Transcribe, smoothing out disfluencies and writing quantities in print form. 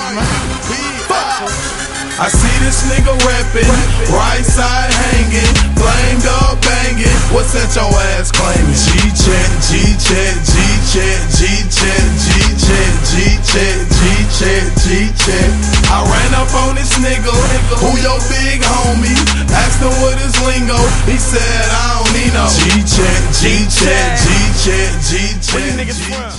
I see this nigga rapping, right side hanging, flamed up banging. What's that your ass claiming? G-check, G-check, G-check, G-check, G-check, G-check, G-check, G-check. I ran up on this nigga, who your big homie? Asked him what his lingo, he said I don't need no G-check, G-check, G-check, G-check.